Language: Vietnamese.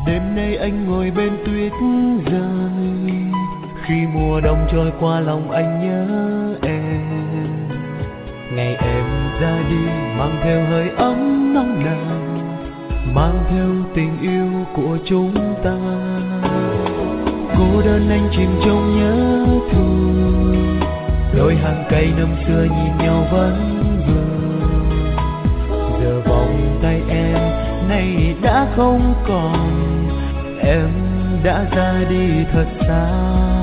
Đêm nay anh ngồi bên tuyết rơi, khi mùa đông trôi qua lòng anh nhớ em. Ngày em ra đi mang theo hơi ấm nồng nàn, mang theo tình yêu của chúng ta. Cô đơn anh chìm trong nhớ thương, đôi hàng cây năm xưa nhìn nhau vẫn vương. Giờ vòng tay em nay đã không còn, em đã ra đi thật xa.